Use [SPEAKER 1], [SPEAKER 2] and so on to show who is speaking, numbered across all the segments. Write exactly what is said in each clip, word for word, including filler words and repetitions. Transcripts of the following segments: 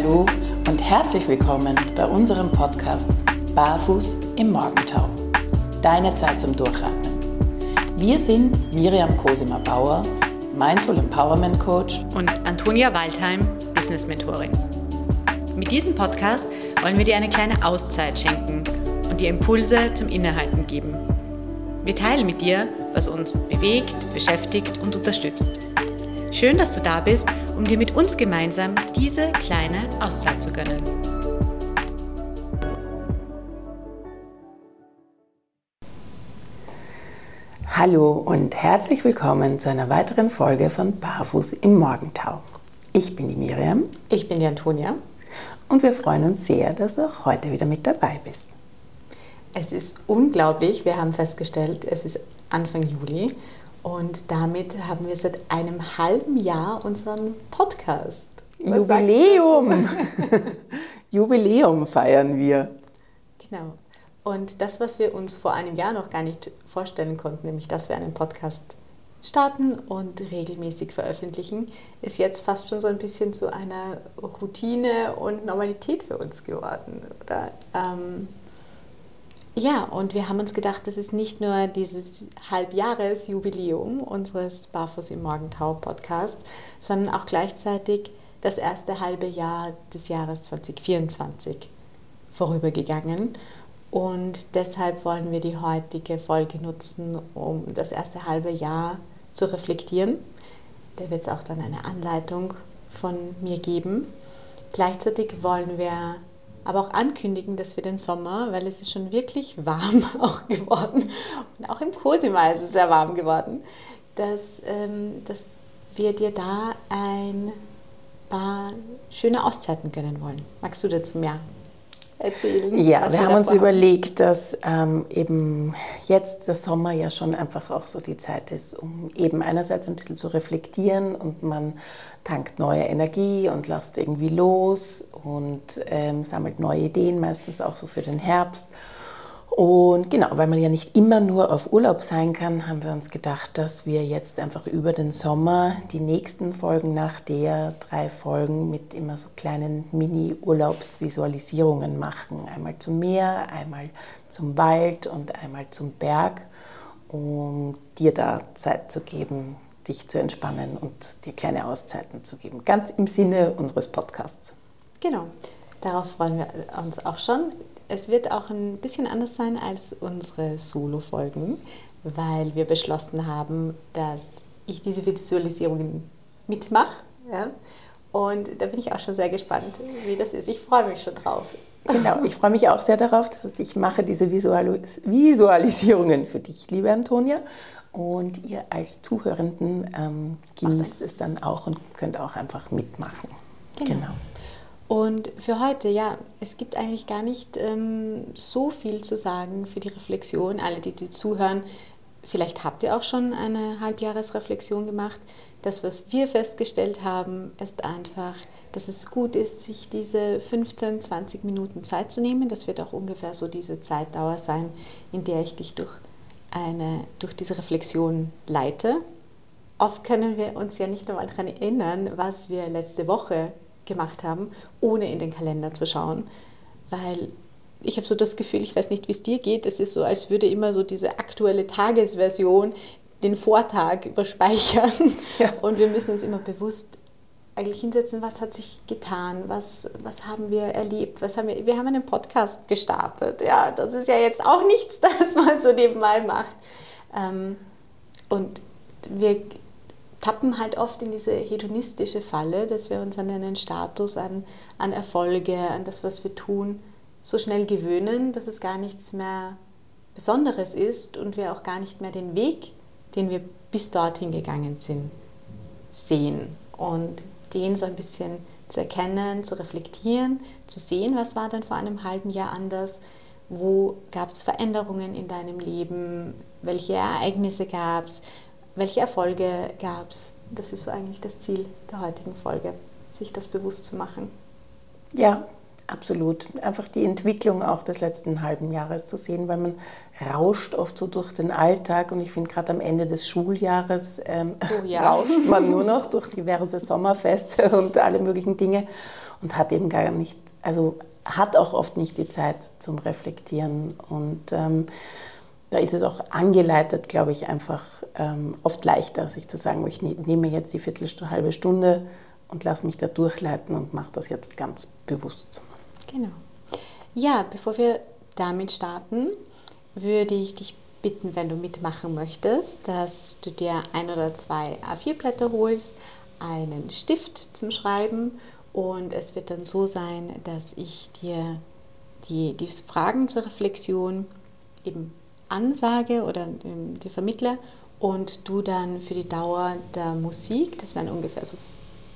[SPEAKER 1] Hallo und herzlich willkommen bei unserem Podcast Barfuß im Morgentau. Deine Zeit zum Durchatmen. Wir sind Miriam Cosima-Bauer, Mindful Empowerment Coach
[SPEAKER 2] und Antonia Waldheim, Business Mentorin. Mit diesem Podcast wollen wir dir eine kleine Auszeit schenken und dir Impulse zum Innehalten geben. Wir teilen mit dir, was uns bewegt, beschäftigt und unterstützt. Schön, dass du da bist, um dir mit uns gemeinsam diese kleine Auszeit zu gönnen.
[SPEAKER 1] Hallo und herzlich willkommen zu einer weiteren Folge von Barfuß im Morgentau. Ich bin die Miriam.
[SPEAKER 2] Ich bin die Antonia.
[SPEAKER 1] Und wir freuen uns sehr, dass du auch heute wieder mit dabei bist.
[SPEAKER 2] Es ist unglaublich, wir haben festgestellt, es ist Anfang Juli und damit haben wir seit einem halben Jahr unseren Podcast.
[SPEAKER 1] Was Jubiläum! Jubiläum feiern wir.
[SPEAKER 2] Genau. Und das, was wir uns vor einem Jahr noch gar nicht vorstellen konnten, nämlich dass wir einen Podcast starten und regelmäßig veröffentlichen, ist jetzt fast schon so ein bisschen zu einer Routine und Normalität für uns geworden, oder? Ähm, Ja, und wir haben uns gedacht, das ist nicht nur dieses Halbjahresjubiläum unseres Barfuß im Morgentau Podcast, sondern auch gleichzeitig das erste halbe Jahr des Jahres zwanzig vierundzwanzig vorübergegangen. Und deshalb wollen wir die heutige Folge nutzen, um das erste halbe Jahr zu reflektieren. Da wird es auch dann eine Anleitung von mir geben. Gleichzeitig wollen wir aber auch ankündigen, dass wir den Sommer, weil es ist schon wirklich warm auch geworden und auch im Cosima ist es sehr warm geworden, dass, ähm, dass wir dir da ein paar schöne Auszeiten gönnen wollen. Magst du dazu mehr erzählen?
[SPEAKER 1] Ja, wir haben uns überlegt, dass ähm, eben jetzt der Sommer ja schon einfach auch so die Zeit ist, um eben einerseits ein bisschen zu reflektieren und man tankt neue Energie und lasst irgendwie los und ähm, sammelt neue Ideen, meistens auch so für den Herbst. Und genau, weil man ja nicht immer nur auf Urlaub sein kann, haben wir uns gedacht, dass wir jetzt einfach über den Sommer die nächsten Folgen nach der drei Folgen mit immer so kleinen Mini-Urlaubsvisualisierungen machen. Einmal zum Meer, einmal zum Wald und einmal zum Berg, um dir da Zeit zu geben, dich zu entspannen und dir kleine Auszeiten zu geben. Ganz im Sinne unseres Podcasts.
[SPEAKER 2] Genau, darauf freuen wir uns auch schon. Es wird auch ein bisschen anders sein als unsere Solo-Folgen, weil wir beschlossen haben, dass ich diese Visualisierungen mitmache. Ja? Und da bin ich auch schon sehr gespannt, wie das ist. Ich freue mich schon drauf.
[SPEAKER 1] Genau, ich freue mich auch sehr darauf. Das heißt, ich mache diese Visualis- Visualisierungen für dich, liebe Antonia. Und ihr als Zuhörenden ähm, genießt es dann auch und könnt auch einfach mitmachen.
[SPEAKER 2] Genau. genau. Und für heute, ja, es gibt eigentlich gar nicht ähm, so viel zu sagen für die Reflexion. Alle, die, die zuhören, vielleicht habt ihr auch schon eine Halbjahresreflexion gemacht. Das, was wir festgestellt haben, ist einfach, dass es gut ist, sich diese fünfzehn, zwanzig Minuten Zeit zu nehmen. Das wird auch ungefähr so diese Zeitdauer sein, in der ich dich durch, eine, durch diese Reflexion leite. Oft können wir uns ja nicht einmal daran erinnern, was wir letzte Woche gemacht haben, ohne in den Kalender zu schauen, weil ich habe so das Gefühl, ich weiß nicht, wie es dir geht, es ist so, als würde immer so diese aktuelle Tagesversion den Vortag überspeichern ja. Und wir müssen uns immer bewusst eigentlich hinsetzen, was hat sich getan, was, was haben wir erlebt, was haben wir, wir haben einen Podcast gestartet, ja, das ist ja jetzt auch nichts, das man so nebenbei macht und wir tappen halt oft in diese hedonistische Falle, dass wir uns an einen Status, an, an Erfolge, an das, was wir tun, so schnell gewöhnen, dass es gar nichts mehr Besonderes ist und wir auch gar nicht mehr den Weg, den wir bis dorthin gegangen sind, sehen. Und den so ein bisschen zu erkennen, zu reflektieren, zu sehen, was war denn vor einem halben Jahr anders, wo gab es Veränderungen in deinem Leben, welche Ereignisse gab es, welche Erfolge gab es? Das ist so eigentlich das Ziel der heutigen Folge, sich das bewusst zu machen.
[SPEAKER 1] Ja, Absolut. Einfach die Entwicklung auch des letzten halben Jahres zu sehen, weil man rauscht oft so durch den Alltag und ich finde gerade am Ende des Schuljahres ähm,
[SPEAKER 2] oh ja.
[SPEAKER 1] rauscht man nur noch durch diverse Sommerfeste und alle möglichen Dinge und hat eben gar nicht, also hat auch oft nicht die Zeit zum Reflektieren und ähm, da ist es auch angeleitet, glaube ich, einfach ähm, oft leichter, sich zu sagen, ich ne, nehme jetzt die Viertelstunde, halbe Stunde und lasse mich da durchleiten und mache das jetzt ganz bewusst.
[SPEAKER 2] Genau. Ja, bevor wir damit starten, würde ich dich bitten, wenn du mitmachen möchtest, dass du dir ein oder zwei A vier Blätter holst, einen Stift zum Schreiben und es wird dann so sein, dass ich dir die, die Fragen zur Reflexion eben ansage oder ähm, dir vermittle und du dann für die Dauer der Musik, das werden ungefähr so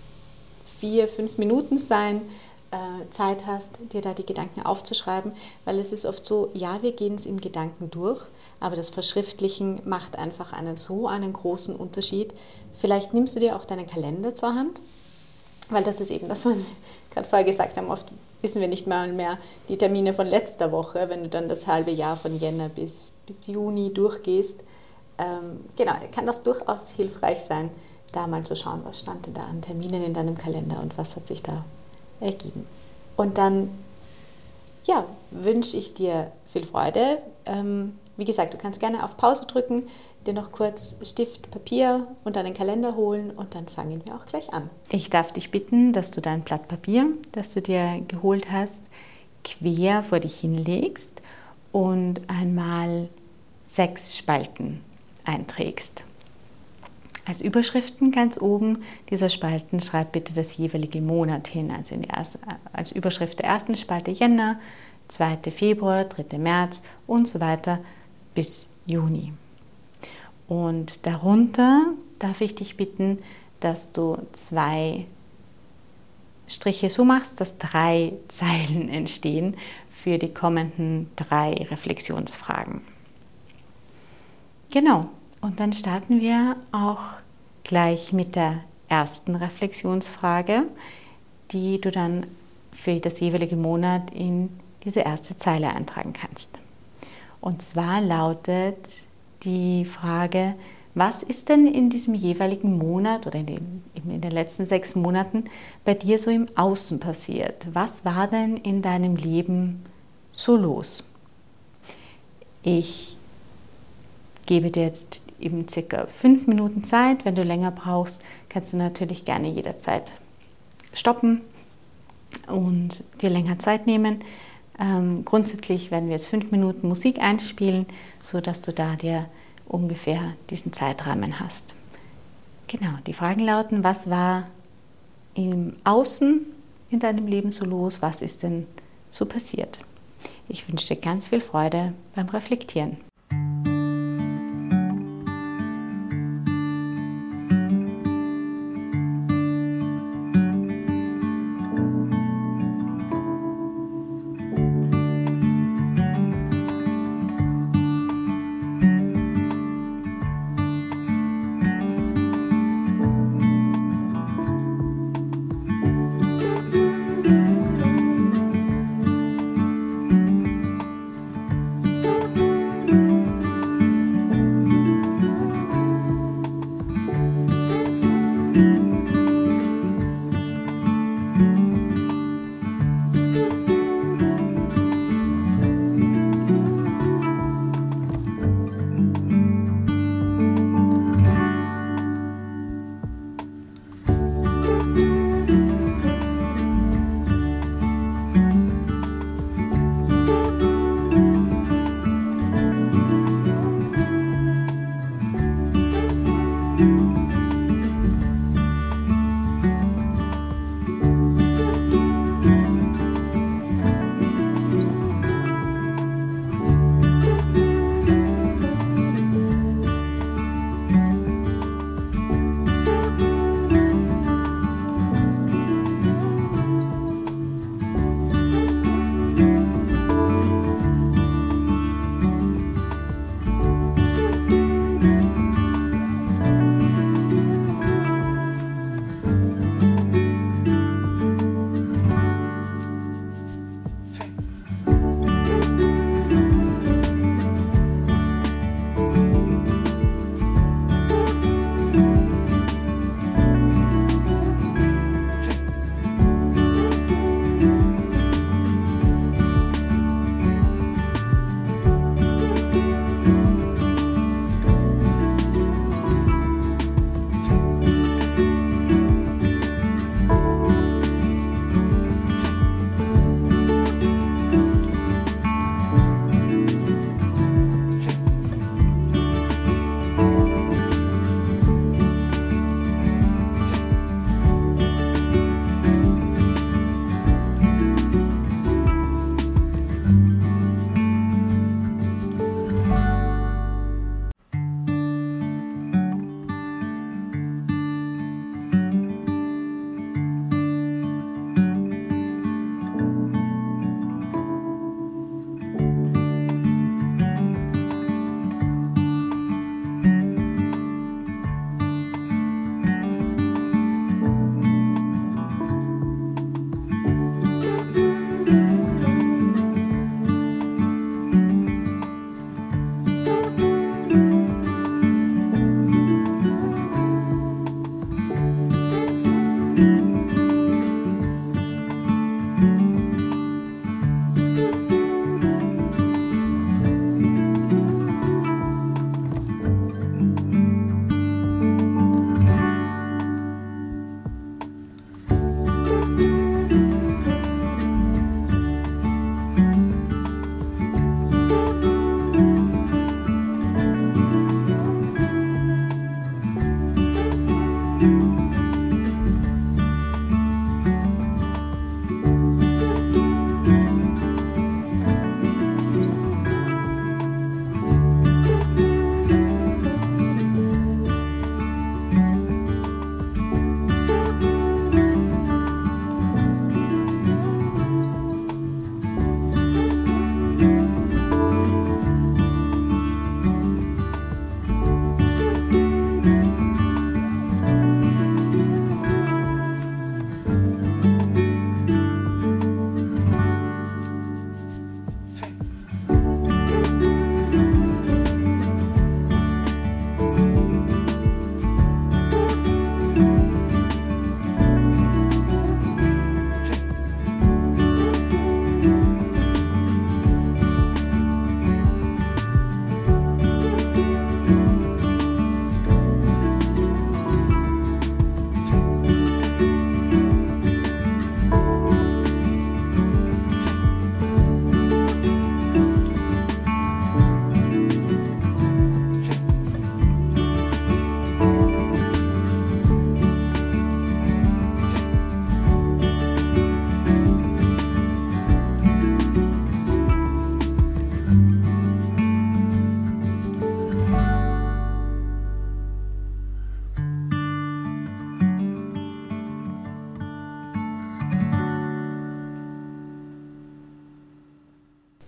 [SPEAKER 2] vier, fünf Minuten sein, äh, Zeit hast, dir da die Gedanken aufzuschreiben, weil es ist oft so, ja, wir gehen es in Gedanken durch, aber das Verschriftlichen macht einfach einen so einen großen Unterschied. Vielleicht nimmst du dir auch deinen Kalender zur Hand, weil das ist eben das, was wir gerade vorher gesagt haben, oft wissen wir nicht mal mehr die Termine von letzter Woche, wenn du dann das halbe Jahr von Jänner bis, bis Juni durchgehst. Ähm, genau, kann das durchaus hilfreich sein, da mal zu schauen, was stand denn da an Terminen in deinem Kalender und was hat sich da ergeben. Und dann, ja, wünsche ich dir viel Freude. Ähm, wie gesagt, du kannst gerne auf Pause drücken, dir noch kurz Stift, Papier und deinen Kalender holen und dann fangen wir auch gleich an. Ich darf dich bitten, dass du dein Blatt Papier, das du dir geholt hast, quer vor dich hinlegst und einmal sechs Spalten einträgst. Als Überschriften ganz oben dieser Spalten schreib bitte das jeweilige Monat hin. Also in die erste, als Überschrift der ersten Spalte Jänner, zweite Februar, dritte März und so weiter bis Juni. Und darunter darf ich dich bitten, dass du zwei Striche so machst, dass drei Zeilen entstehen für die kommenden drei Reflexionsfragen. Genau. Und dann starten wir auch gleich mit der ersten Reflexionsfrage, die du dann für das jeweilige Monat in diese erste Zeile eintragen kannst. Und zwar lautet die Frage, was ist denn in diesem jeweiligen Monat oder in den, in den letzten sechs Monaten bei dir so im Außen passiert? Was war denn in deinem Leben so los? Ich gebe dir jetzt eben circa fünf Minuten Zeit. Wenn du länger brauchst, kannst du natürlich gerne jederzeit stoppen und dir länger Zeit nehmen. Ähm, grundsätzlich werden wir jetzt fünf Minuten Musik einspielen, sodass du da dir ungefähr diesen Zeitrahmen hast. Genau, die Fragen lauten, was war im Außen in deinem Leben so los? Was ist denn so passiert? Ich wünsche dir ganz viel Freude beim Reflektieren.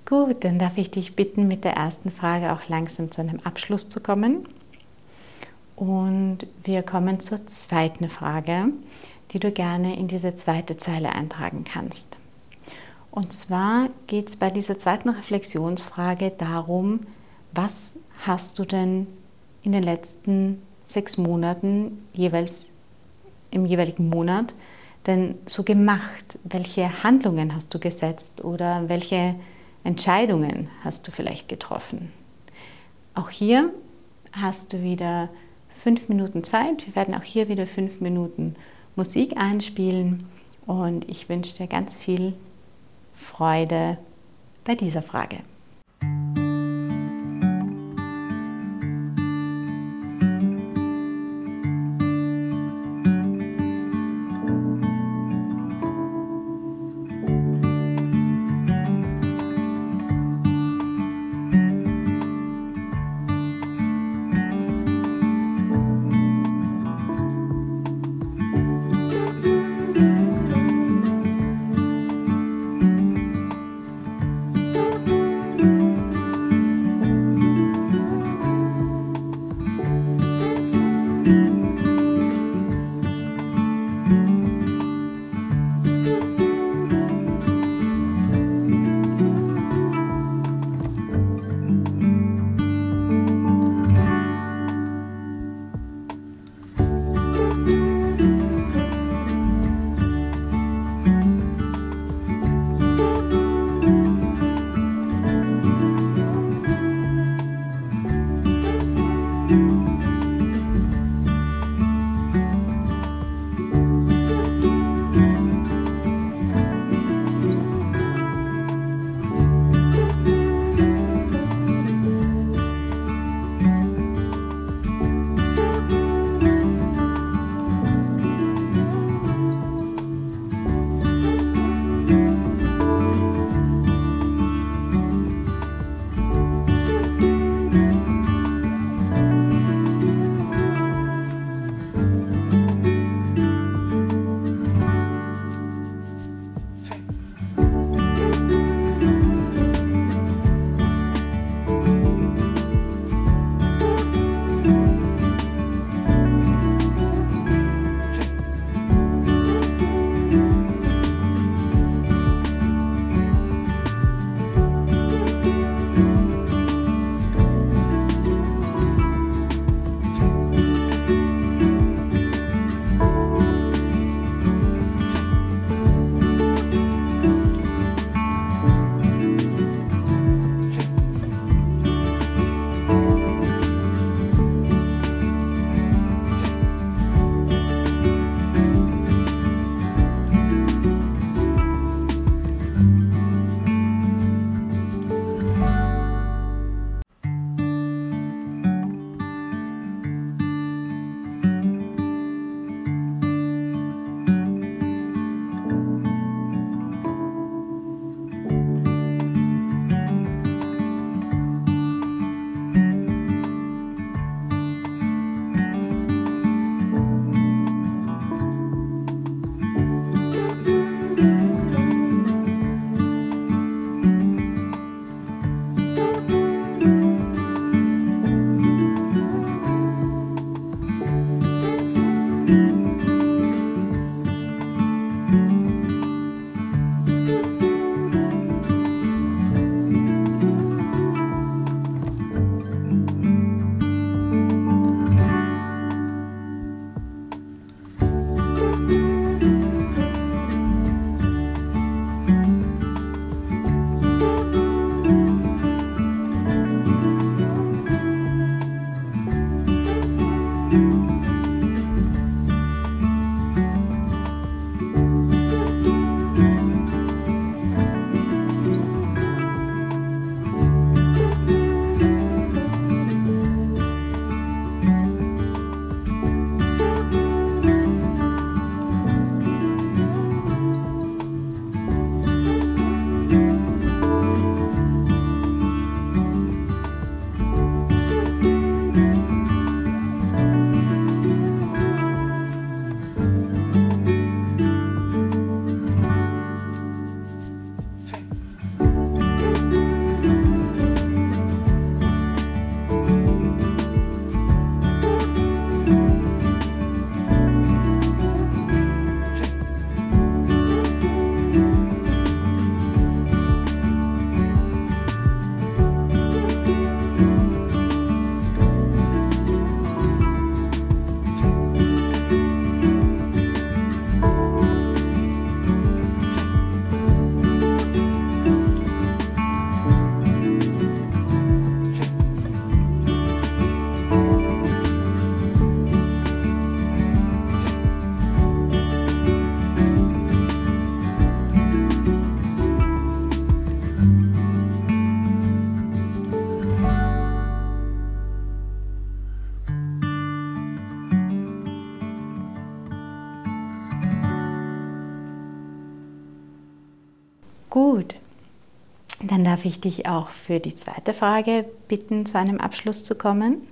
[SPEAKER 2] Gut, dann darf ich dich bitten, mit der ersten Frage auch langsam zu einem Abschluss zu kommen. Und wir kommen zur zweiten Frage, die du gerne in diese zweite Zeile eintragen kannst. Und zwar geht es bei dieser zweiten Reflexionsfrage darum, was hast du denn in den letzten sechs Monaten jeweils im jeweiligen Monat denn so gemacht? Welche Handlungen hast du gesetzt oder welche Entscheidungen hast du vielleicht getroffen? Auch hier hast du wieder fünf Minuten Zeit. Wir werden auch hier wieder fünf Minuten Musik einspielen und ich wünsche dir ganz viel Freude bei dieser Frage. Gut, dann darf ich dich auch für die zweite Frage bitten, zu einem Abschluss zu kommen.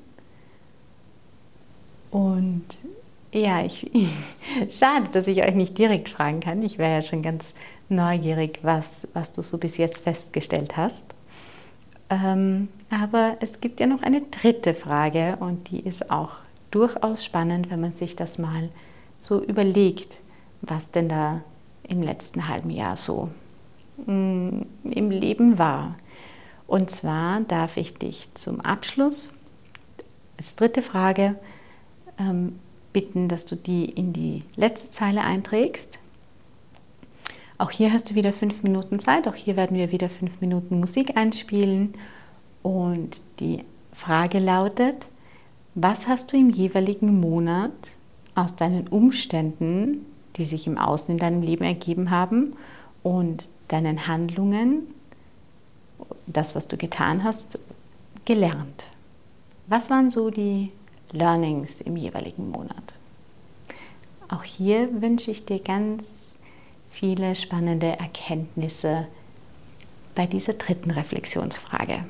[SPEAKER 2] Und ja, ich, schade, dass ich euch nicht direkt fragen kann. Ich wäre ja schon ganz neugierig, was, was du so bis jetzt festgestellt hast. Ähm, aber es gibt ja noch eine dritte Frage und die ist auch durchaus spannend, wenn man sich das mal so überlegt, was denn da im letzten halben Jahr so mh, im Leben war. Und zwar darf ich dich zum Abschluss als dritte Frage ähm, bitten, dass du die in die letzte Zeile einträgst. Auch hier hast du wieder fünf Minuten Zeit, auch hier werden wir wieder fünf Minuten Musik einspielen. Und die Frage lautet: Was hast du im jeweiligen Monat aus deinen Umständen, die sich im Außen in deinem Leben ergeben haben, und deinen Handlungen, das, was du getan hast, gelernt? Was waren so die Learnings im jeweiligen Monat? Auch hier wünsche ich dir ganz viele spannende Erkenntnisse bei dieser dritten Reflexionsfrage.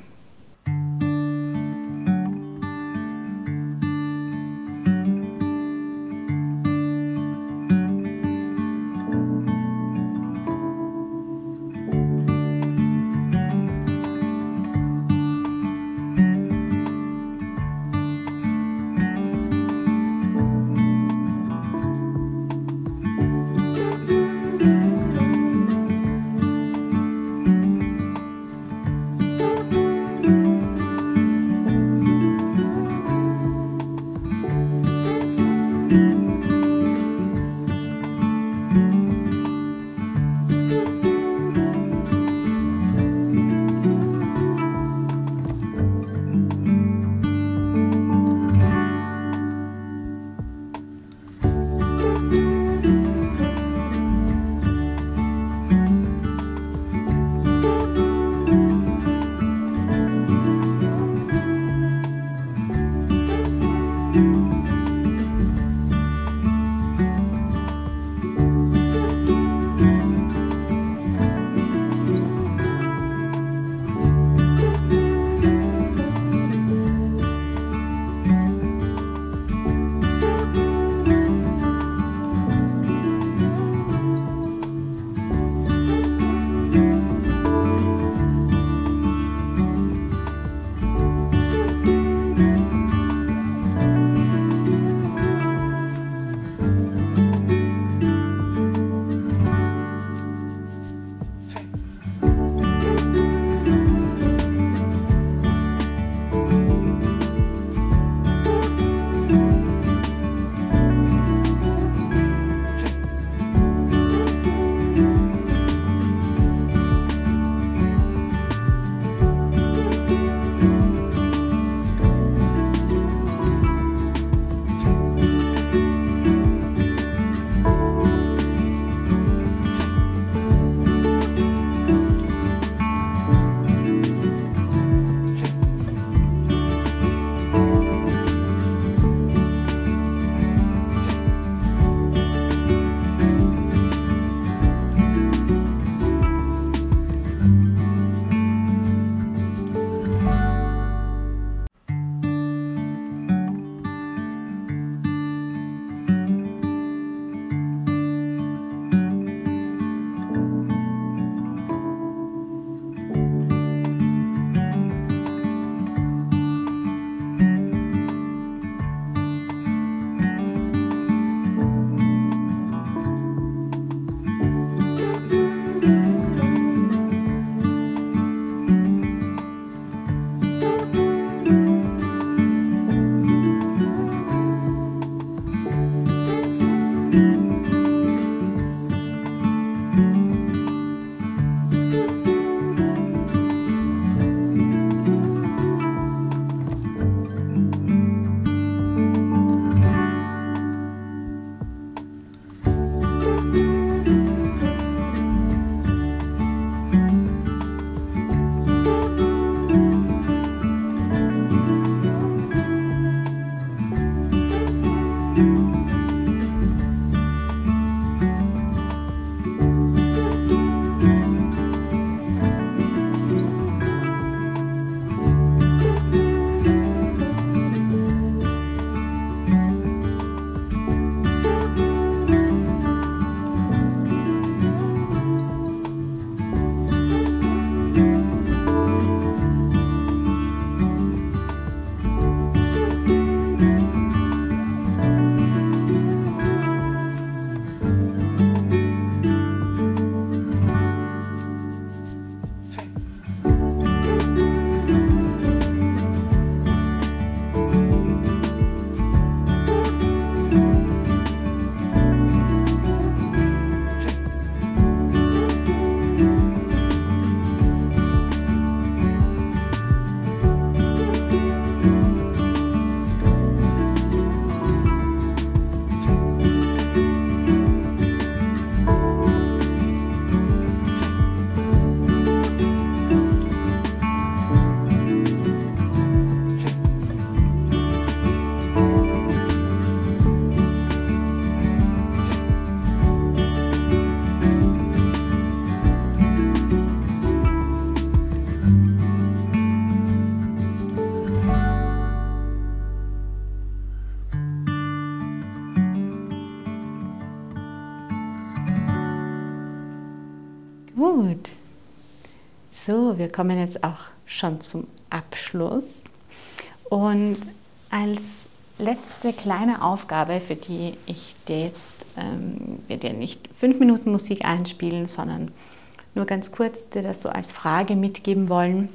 [SPEAKER 2] So, wir kommen jetzt auch schon zum Abschluss. Und als letzte kleine Aufgabe, für die ich dir jetzt, ähm, wir dir nicht fünf Minuten Musik einspielen, sondern nur ganz kurz dir das so als Frage mitgeben wollen.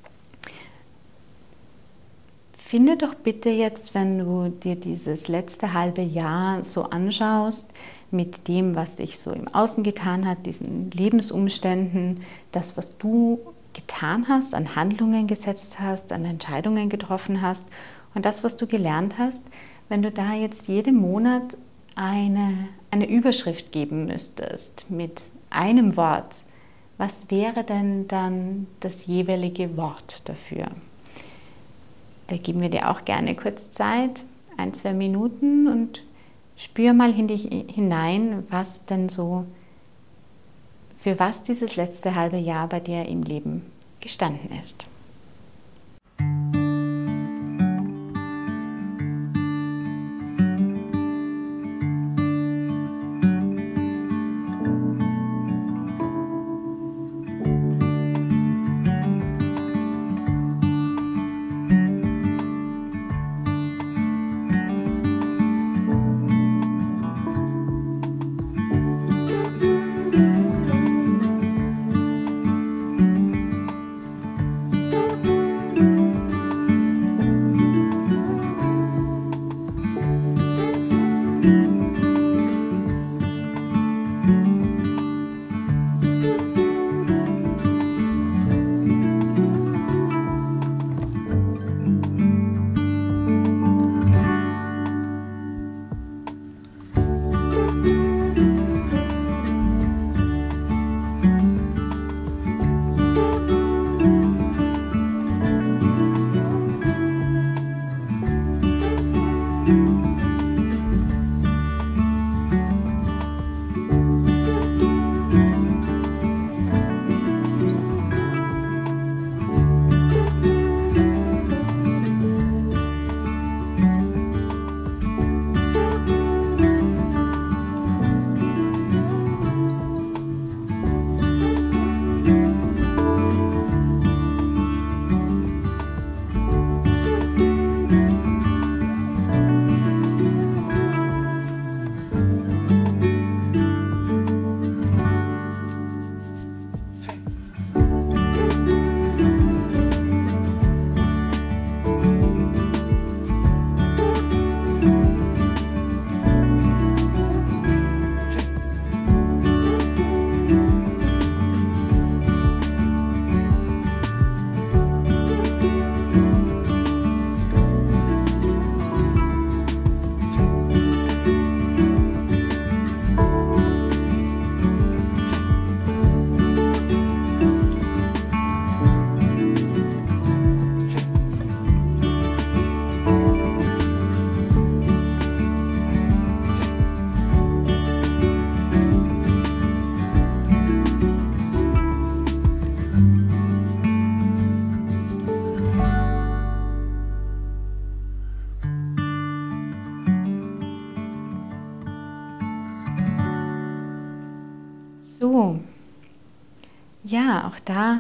[SPEAKER 2] Finde doch bitte jetzt, wenn du dir dieses letzte halbe Jahr so anschaust, mit dem, was sich so im Außen getan hat, diesen Lebensumständen, das, was du getan hast, an Handlungen gesetzt hast, an Entscheidungen getroffen hast und das, was du gelernt hast, wenn du da jetzt jeden Monat eine, eine Überschrift geben müsstest mit einem Wort, was wäre denn dann das jeweilige Wort dafür? Da geben wir dir auch gerne kurz Zeit, ein, zwei Minuten und spür mal in dich hinein, was denn so, für was dieses letzte halbe Jahr bei dir im Leben gestanden ist. So, ja, auch da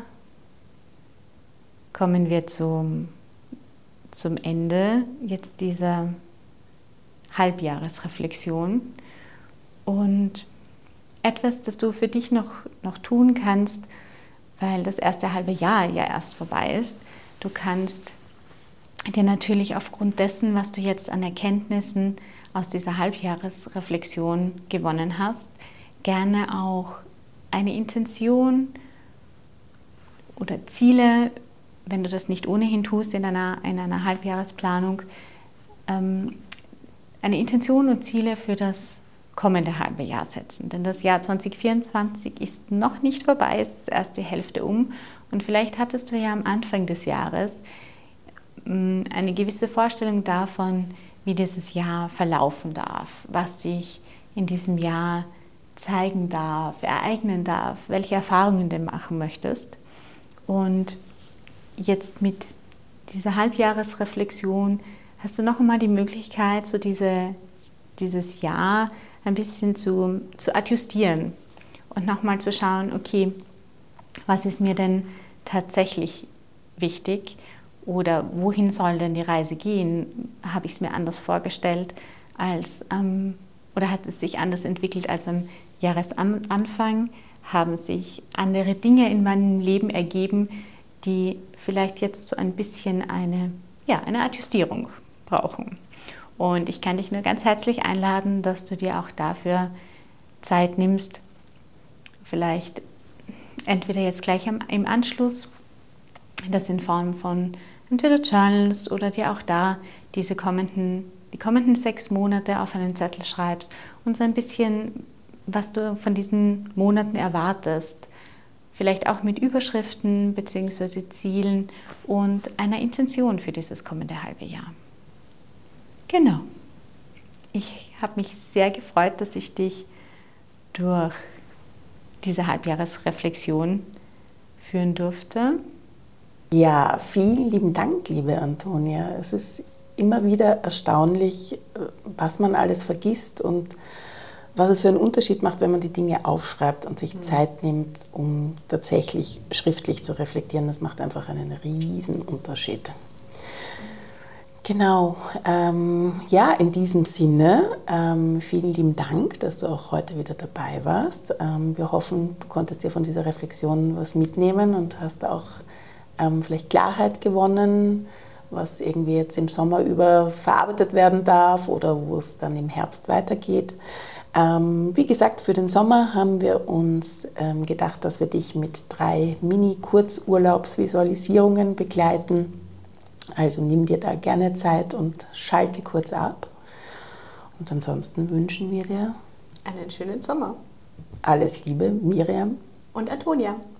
[SPEAKER 2] kommen wir zum, zum Ende jetzt dieser Halbjahresreflexion. Und etwas, das du für dich noch, noch tun kannst, weil das erste halbe Jahr ja erst vorbei ist. Du kannst dir natürlich aufgrund dessen, was du jetzt an Erkenntnissen aus dieser Halbjahresreflexion gewonnen hast, gerne auch eine Intention oder Ziele, wenn du das nicht ohnehin tust in einer, in einer Halbjahresplanung, ähm, eine Intention und Ziele für das kommende halbe Jahr setzen. Denn das Jahr zwanzig vierundzwanzig ist noch nicht vorbei, es ist erst die Hälfte um. Und vielleicht hattest du ja am Anfang des Jahres ähm, eine gewisse Vorstellung davon, wie dieses Jahr verlaufen darf, was sich in diesem Jahr zeigen darf, ereignen darf, welche Erfahrungen du machen möchtest. Und jetzt mit dieser Halbjahresreflexion hast du noch einmal die Möglichkeit, so diese, dieses Jahr ein bisschen zu, zu adjustieren und nochmal zu schauen, okay, was ist mir denn tatsächlich wichtig oder wohin soll denn die Reise gehen? Habe ich es mir anders vorgestellt als, ähm, oder hat es sich anders entwickelt als am Jahresanfang? Haben sich andere Dinge in meinem Leben ergeben, die vielleicht jetzt so ein bisschen eine, ja, eine Art Justierung brauchen? Und ich kann dich nur ganz herzlich einladen, dass du dir auch dafür Zeit nimmst, vielleicht entweder jetzt gleich im Anschluss, das in Form von entweder Journals oder dir auch da diese kommenden, die kommenden sechs Monate auf einen Zettel schreibst und so ein bisschen, was du von diesen Monaten erwartest, vielleicht auch mit Überschriften bzw. Zielen und einer Intention für dieses kommende halbe Jahr. Genau. Ich habe mich sehr gefreut, dass ich dich durch diese Halbjahresreflexion führen durfte.
[SPEAKER 1] Ja, vielen lieben Dank, liebe Antonia. Es ist immer wieder erstaunlich, was man alles vergisst und was es für einen Unterschied macht, wenn man die Dinge aufschreibt und sich Zeit nimmt, um tatsächlich schriftlich zu reflektieren. Das macht einfach einen riesen Unterschied. Genau, ähm, ja, in diesem Sinne, ähm, vielen lieben Dank, dass du auch heute wieder dabei warst. Ähm, wir hoffen, du konntest dir von dieser Reflexion was mitnehmen und hast auch ähm, vielleicht Klarheit gewonnen, was irgendwie jetzt im Sommer über verarbeitet werden darf oder wo es dann im Herbst weitergeht. Ähm, wie gesagt, für den Sommer haben wir uns ähm, gedacht, dass wir dich mit drei Mini-Kurzurlaubsvisualisierungen begleiten. Also nimm dir da gerne Zeit und schalte kurz ab. Und ansonsten wünschen wir dir
[SPEAKER 2] einen schönen Sommer.
[SPEAKER 1] Alles Liebe, Miriam
[SPEAKER 2] Und Antonia.